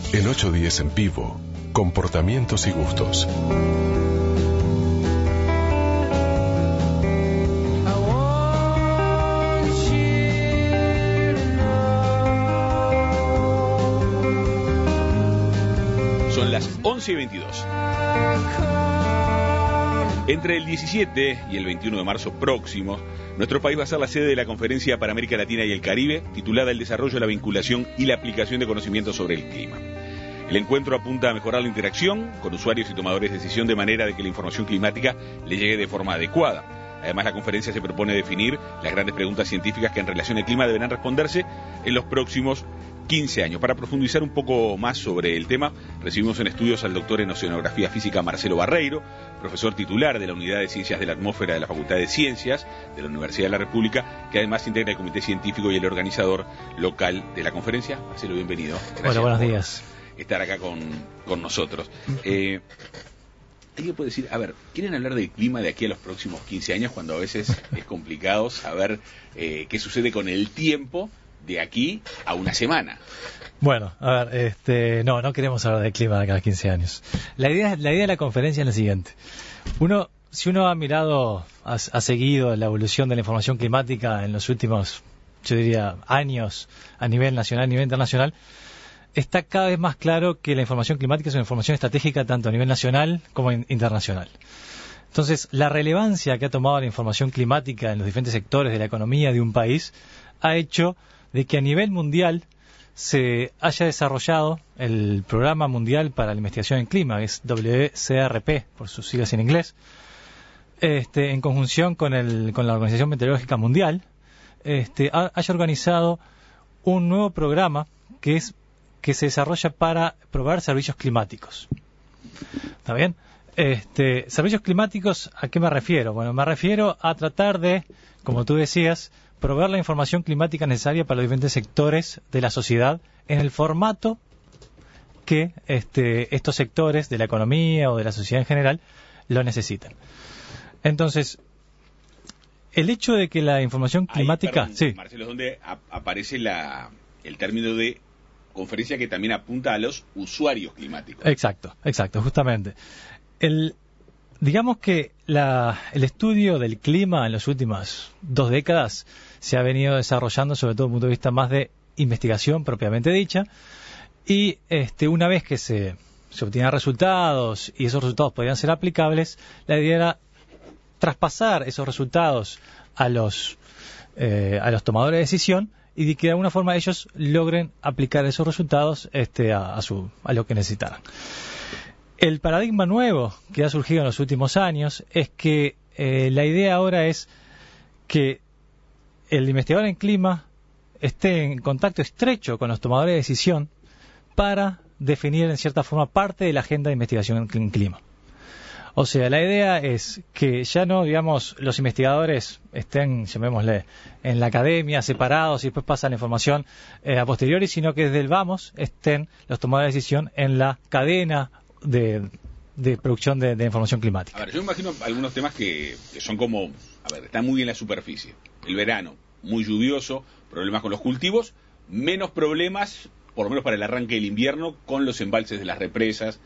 En 810 en vivo, comportamientos y gustos. Son las 11:22. Entre el 17 y el 21 de marzo próximos, nuestro país va a ser la sede de la Conferencia para América Latina y el Caribe, titulada El desarrollo, la vinculación y la aplicación de conocimientos sobre el clima. El encuentro apunta a mejorar la interacción con usuarios y tomadores de decisión de manera de que la información climática le llegue de forma adecuada. Además, la conferencia se propone definir las grandes preguntas científicas que en relación al clima deberán responderse en los próximos 15 años. Para profundizar un poco más sobre el tema, recibimos en estudios al doctor en Oceanografía Física Marcelo Barreiro, profesor titular de la Unidad de Ciencias de la Atmósfera de la Facultad de Ciencias de la Universidad de la República, que además integra el comité científico y el organizador local de la conferencia. Marcelo, bienvenido. Gracias. Hola, buenos días. Estar acá con nosotros. ¿Alguien puede decir, a ver, quieren hablar del clima de aquí a los próximos 15 años, cuando a veces es complicado saber qué sucede con el tiempo de aquí a una semana? Bueno, a ver, no queremos hablar del clima de acá a 15 años. La idea de la conferencia es la siguiente. Si uno ha mirado, ha seguido la evolución de la información climática en los últimos, yo diría, años, a nivel nacional, a nivel internacional, está cada vez más claro que la información climática es una información estratégica tanto a nivel nacional como internacional. Entonces, la relevancia que ha tomado la información climática en los diferentes sectores de la economía de un país ha hecho de que a nivel mundial se haya desarrollado el Programa Mundial para la Investigación en Clima, que es WCRP, por sus siglas en inglés, en conjunción con la Organización Meteorológica Mundial, haya organizado un nuevo programa que se desarrolla para probar servicios climáticos. ¿Está bien? Servicios climáticos, ¿a qué me refiero? Bueno, me refiero a tratar de, como tú decías, proveer la información climática necesaria para los diferentes sectores de la sociedad en el formato que estos sectores de la economía o de la sociedad en general lo necesitan. Entonces, el hecho de que la información climática... Perdón, sí. Marcelo, es donde aparece el término de conferencia que también apunta a los usuarios climáticos. Exacto, justamente. Digamos que el estudio del clima en las últimas 2 décadas se ha venido desarrollando sobre todo desde el punto de vista más de investigación propiamente dicha, y una vez que se obtienen resultados y esos resultados podían ser aplicables, la idea era traspasar esos resultados a los tomadores de decisión y de que de alguna forma ellos logren aplicar esos resultados a lo que necesitaran. El paradigma nuevo que ha surgido en los últimos años es que la idea ahora es que el investigador en clima esté en contacto estrecho con los tomadores de decisión para definir en cierta forma parte de la agenda de investigación en clima. O sea, la idea es que ya no, digamos, los investigadores estén, llamémosle, en la academia, separados y después pasan la información a posteriori, sino que desde el vamos estén los tomadores de decisión en la cadena de producción de información climática. A ver, yo imagino algunos temas que son como, están muy en la superficie. El verano, muy lluvioso, problemas con los cultivos, menos problemas, por lo menos para el arranque del invierno, con los embalses de las represas,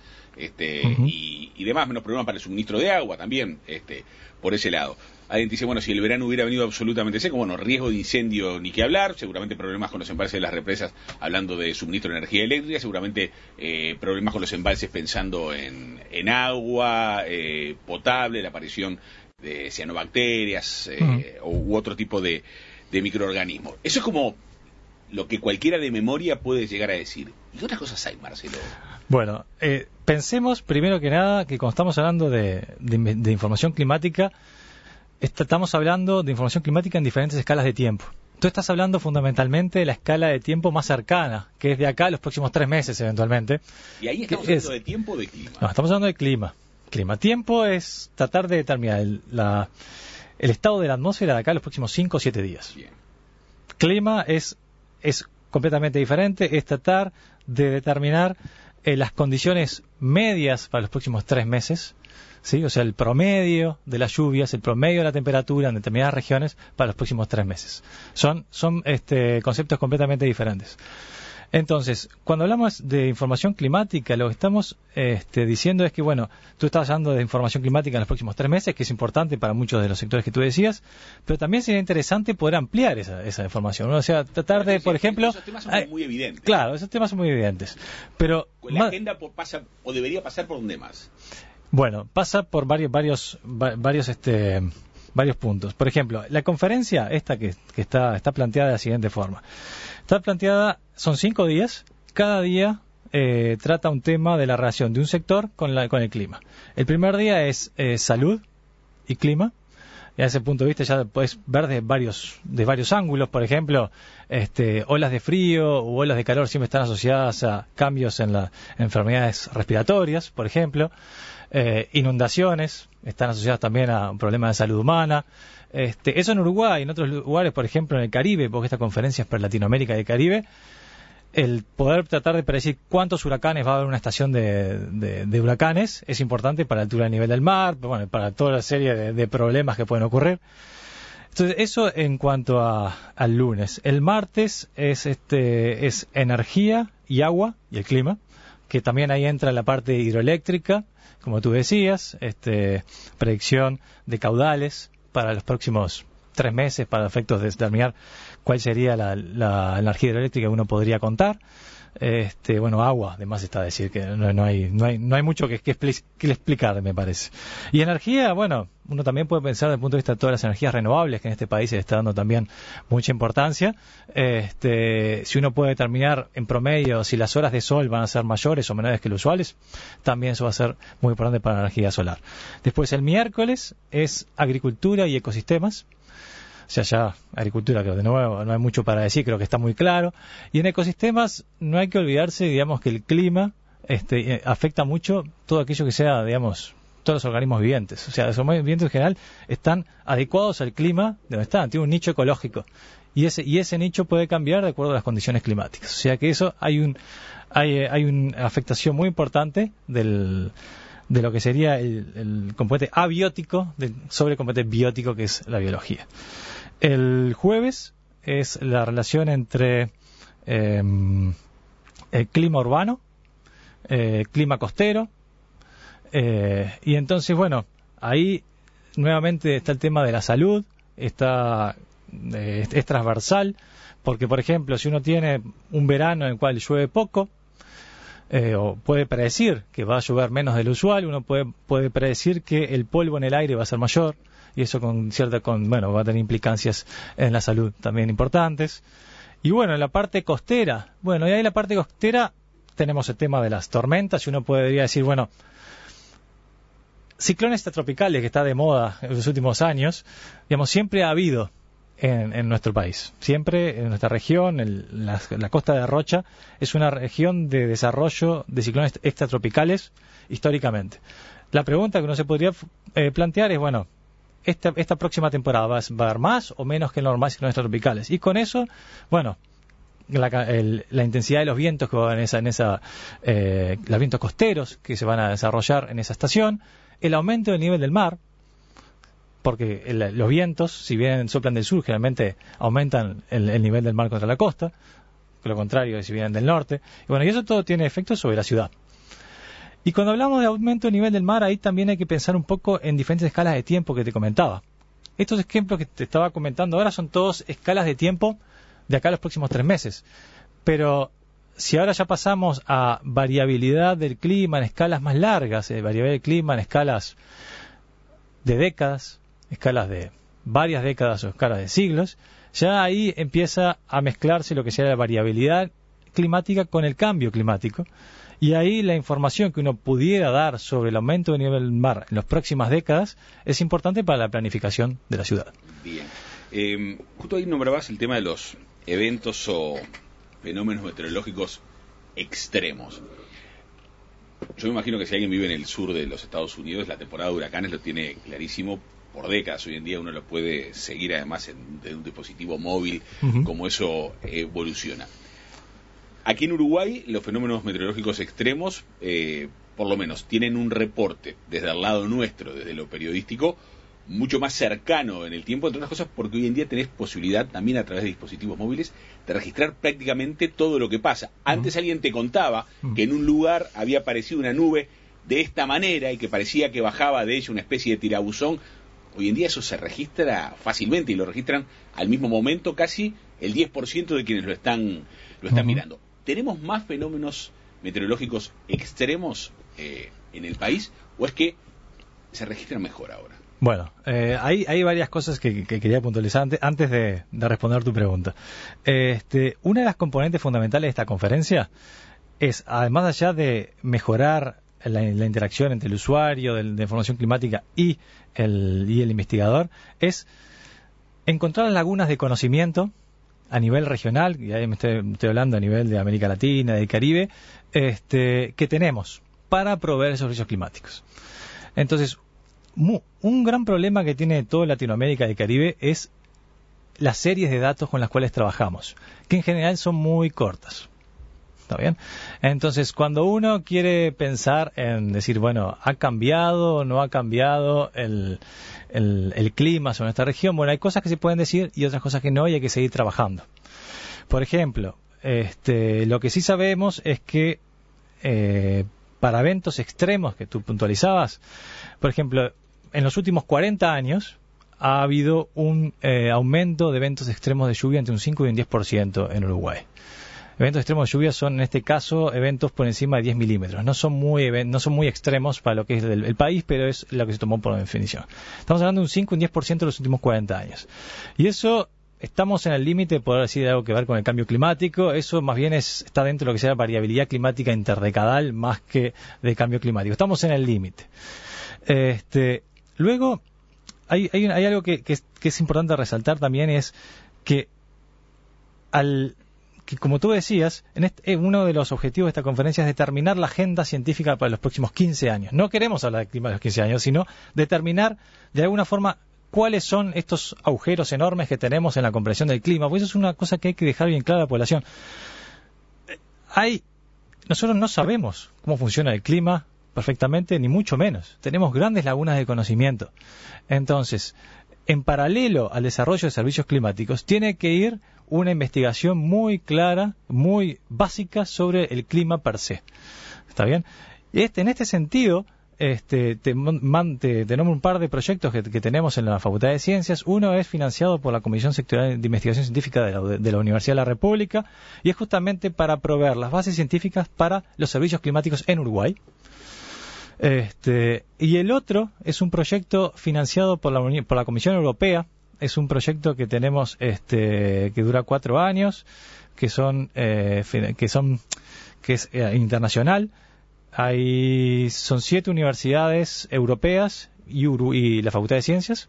y demás, menos problemas para el suministro de agua también, por ese lado. Alguien dice, bueno, si el verano hubiera venido absolutamente seco, bueno, riesgo de incendio ni que hablar, seguramente problemas con los embalses de las represas, hablando de suministro de energía eléctrica, seguramente problemas con los embalses pensando en agua potable, la aparición de cianobacterias u otro tipo de microorganismos. Eso es como lo que cualquiera de memoria puede llegar a decir. ¿Y qué otras cosas hay, Marcelo? Bueno, pensemos primero que nada que cuando estamos hablando de información climática, estamos hablando de información climática en diferentes escalas de tiempo. Tú estás hablando fundamentalmente de la escala de tiempo más cercana, que es de acá a los próximos 3 meses eventualmente. ¿Y ahí estamos hablando de tiempo o de clima? No, estamos hablando de clima. Tiempo es tratar de determinar el estado de la atmósfera de acá a los próximos 5 o 7 días. Bien. Clima es completamente diferente, es tratar de determinar las condiciones medias para los próximos 3 meses, ¿sí? O sea, el promedio de las lluvias, el promedio de la temperatura en determinadas regiones para los próximos 3 meses. Son conceptos completamente diferentes. Entonces, cuando hablamos de información climática, lo que estamos diciendo es que, bueno, tú estás hablando de información climática en los próximos 3 meses, que es importante para muchos de los sectores que tú decías, pero también sería interesante poder ampliar esa información, ¿no? O sea, tratar de, por ejemplo... Esos temas son muy evidentes. Claro, esos temas son muy evidentes. Pero la agenda pasa, o debería pasar por dónde más. Bueno, pasa por varios puntos. Por ejemplo, la conferencia esta que está planteada de la siguiente forma. Está planteada, son 5 días, cada día trata un tema de la relación de un sector con el clima. El primer día es salud y clima. Y a ese punto de vista ya puedes ver de varios ángulos. Por ejemplo, olas de frío u olas de calor siempre están asociadas a cambios en las enfermedades respiratorias, por ejemplo. Inundaciones están asociadas también a un problema de salud humana. Eso en Uruguay, en otros lugares, por ejemplo en el Caribe, porque esta conferencia es para Latinoamérica y el Caribe, el poder tratar de predecir cuántos huracanes va a haber en una estación de huracanes es importante para la altura del nivel del mar, bueno, para toda la serie de problemas que pueden ocurrir. Entonces, eso en cuanto al lunes. El martes es energía y agua y el clima, que también ahí entra la parte hidroeléctrica, como tú decías, predicción de caudales para los próximos 3 meses para efectos de determinar cuál sería la energía hidroeléctrica que uno podría contar. Bueno, agua, además está a decir que no hay mucho que explicar, me parece. Y energía, bueno, uno también puede pensar desde el punto de vista de todas las energías renovables, que en este país se le está dando también mucha importancia. Si uno puede determinar en promedio si las horas de sol van a ser mayores o menores que los usuales, también eso va a ser muy importante para la energía solar. Después, el miércoles es agricultura y ecosistemas. O sea, ya agricultura, creo, de nuevo, no hay mucho para decir, creo que está muy claro. Y en ecosistemas no hay que olvidarse, digamos, que el clima afecta mucho todo aquello que sea, digamos, todos los organismos vivientes. O sea, los organismos vivientes en general están adecuados al clima de donde están, tiene un nicho ecológico. Y ese nicho puede cambiar de acuerdo a las condiciones climáticas. O sea que eso hay una afectación muy importante de lo que sería el componente abiótico sobre el componente biótico, que es la biología. El jueves es la relación entre el clima urbano, clima costero, y entonces, bueno, ahí nuevamente está el tema de la salud, es transversal, porque, por ejemplo, si uno tiene un verano en el cual llueve poco, o puede predecir que va a llover menos del usual, uno puede predecir que el polvo en el aire va a ser mayor, y eso va a tener implicancias en la salud también importantes. Y bueno, en la parte costera, y ahí en la parte costera tenemos el tema de las tormentas, y uno podría decir, bueno, ciclones tropicales, que está de moda en los últimos años, digamos, siempre ha habido en nuestro país. Siempre en nuestra región, la costa de Rocha, es una región de desarrollo de ciclones extratropicales históricamente. La pregunta que uno se podría plantear es, bueno, esta próxima temporada ¿va a haber más o menos que en los normales ciclones extratropicales? Y con eso, bueno, la intensidad de los vientos que va a haber los vientos costeros que se van a desarrollar en esa estación, el aumento del nivel del mar, porque los vientos, si bien soplan del sur, generalmente aumentan el nivel del mar contra la costa, que lo contrario es si vienen del norte. Y eso todo tiene efectos sobre la ciudad. Y cuando hablamos de aumento del nivel del mar, ahí también hay que pensar un poco en diferentes escalas de tiempo que te comentaba. Estos ejemplos que te estaba comentando ahora son todos escalas de tiempo de acá a los próximos 3 meses. Pero si ahora ya pasamos a variabilidad del clima en escalas más largas, variabilidad del clima en escalas de décadas, escalas de varias décadas o escalas de siglos, ya ahí empieza a mezclarse lo que sea la variabilidad climática con el cambio climático. Y ahí la información que uno pudiera dar sobre el aumento del nivel del mar en las próximas décadas es importante para la planificación de la ciudad. Bien. Justo ahí nombrabas el tema de los eventos o fenómenos meteorológicos extremos. Yo me imagino que si alguien vive en el sur de los Estados Unidos, la temporada de huracanes lo tiene clarísimo por décadas. Hoy en día uno lo puede seguir además de un dispositivo móvil, como eso evoluciona. Aquí en Uruguay los fenómenos meteorológicos extremos, por lo menos, tienen un reporte desde el lado nuestro, desde lo periodístico, mucho más cercano en el tiempo, entre otras cosas porque hoy en día tenés posibilidad también a través de dispositivos móviles de registrar prácticamente todo lo que pasa. Antes alguien te contaba que en un lugar había aparecido una nube de esta manera y que parecía que bajaba de ella una especie de tirabuzón. Hoy en día eso se registra fácilmente y lo registran al mismo momento casi el 10% de quienes lo están mirando. ¿Tenemos más fenómenos meteorológicos extremos en el país o es que se registran mejor ahora? Bueno, hay varias cosas que quería puntualizar antes de responder tu pregunta. Una de las componentes fundamentales de esta conferencia es, además allá de mejorar la interacción entre el usuario de información climática y el investigador, es encontrar lagunas de conocimiento a nivel regional, y ahí me estoy hablando a nivel de América Latina, del Caribe, que tenemos para proveer esos servicios climáticos. Entonces, un gran problema que tiene toda Latinoamérica y el Caribe es las series de datos con las cuales trabajamos, que en general son muy cortas. ¿Está bien? Entonces, cuando uno quiere pensar en decir, bueno, ¿ha cambiado o no ha cambiado el clima sobre nuestra región? Bueno, hay cosas que se pueden decir y otras cosas que no, y hay que seguir trabajando. Por ejemplo, lo que sí sabemos es que para eventos extremos que tú puntualizabas, por ejemplo, en los últimos 40 años ha habido un aumento de eventos extremos de lluvia entre un 5 y un 10% en Uruguay. Eventos extremos de lluvia son, en este caso, eventos por encima de 10 milímetros. No son muy extremos para lo que es el país, pero es lo que se tomó por definición. Estamos hablando de un 5 y un 10% en los últimos 40 años. Y eso, estamos en el límite de poder decir algo que ver con el cambio climático. Eso más bien está dentro de lo que se llama variabilidad climática interdecadal, más que de cambio climático. Estamos en el límite. Luego, hay algo que es importante resaltar también, es que como tú decías, uno de los objetivos de esta conferencia es determinar la agenda científica para los próximos 15 años. No queremos hablar de clima de los 15 años, sino determinar de alguna forma cuáles son estos agujeros enormes que tenemos en la comprensión del clima, porque eso es una cosa que hay que dejar bien clara a la población. Nosotros no sabemos cómo funciona el clima perfectamente, ni mucho menos. Tenemos grandes lagunas de conocimiento. Entonces, en paralelo al desarrollo de servicios climáticos, tiene que ir una investigación muy clara, muy básica sobre el clima per se. ¿Está bien? En este sentido, te nombro un par de proyectos que tenemos en la Facultad de Ciencias. Uno es financiado por la Comisión Sectorial de Investigación Científica de la Universidad de la República y es justamente para proveer las bases científicas para los servicios climáticos en Uruguay. Y el otro es un proyecto financiado por la Comisión Europea. Es un proyecto que tenemos que dura 4 años, que es internacional. Son 7 universidades europeas y la Facultad de Ciencias.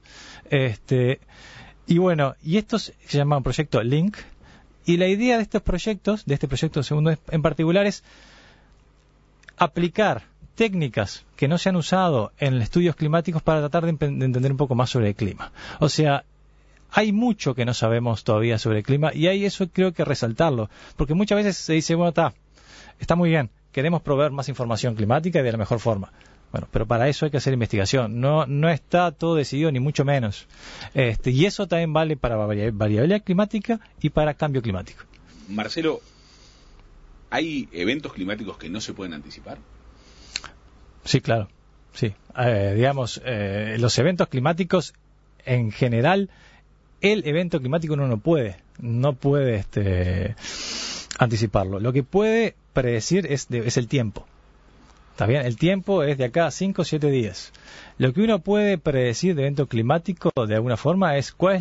Y esto se llama Proyecto LINK. Y la idea de estos proyectos, de este proyecto segundo en particular, es aplicar técnicas que no se han usado en estudios climáticos para tratar de entender un poco más sobre el clima. O sea, hay mucho que no sabemos todavía sobre el clima y eso creo que resaltarlo, porque muchas veces se dice, bueno, está muy bien, queremos proveer más información climática y de la mejor forma. Bueno, pero para eso hay que hacer investigación. No está todo decidido, ni mucho menos. Y eso también vale para variabilidad climática y para cambio climático. Marcelo, ¿hay eventos climáticos que no se pueden anticipar? Sí, claro. Sí. Los eventos climáticos, en general, el evento climático uno no puede anticiparlo. Lo que puede predecir es el tiempo. ¿Está bien? El tiempo es de acá a 5 o 7 días. Lo que uno puede predecir de evento climático, de alguna forma, es cuál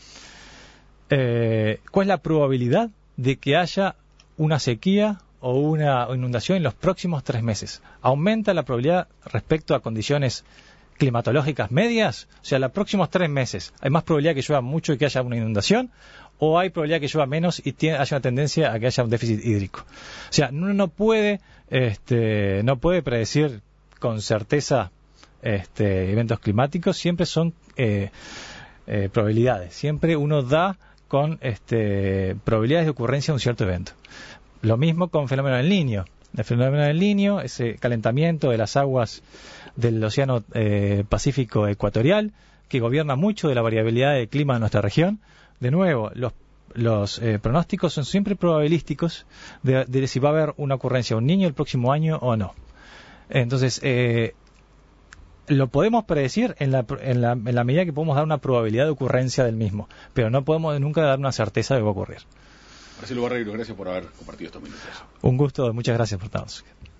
es la probabilidad de que haya una sequía o una inundación en los próximos 3 meses. Aumenta la probabilidad respecto a condiciones climatológicas medias, o sea, los próximos 3 meses, ¿hay más probabilidad que llueva mucho y que haya una inundación? ¿O hay probabilidad que llueva menos y haya una tendencia a que haya un déficit hídrico? O sea, uno no puede predecir con certeza eventos climáticos, siempre son probabilidades. Siempre uno da con probabilidades de ocurrencia de un cierto evento. Lo mismo con fenómeno del Niño. El fenómeno del Niño, ese calentamiento de las aguas del Océano Pacífico Ecuatorial, que gobierna mucho de la variabilidad del clima de nuestra región. De nuevo, los pronósticos son siempre probabilísticos de si va a haber una ocurrencia de un niño el próximo año o no. Entonces, lo podemos predecir en la medida que podemos dar una probabilidad de ocurrencia del mismo, pero no podemos nunca dar una certeza de que va a ocurrir. Marcelo Barreiro, gracias por haber compartido estos minutos. Un gusto, muchas gracias por estar.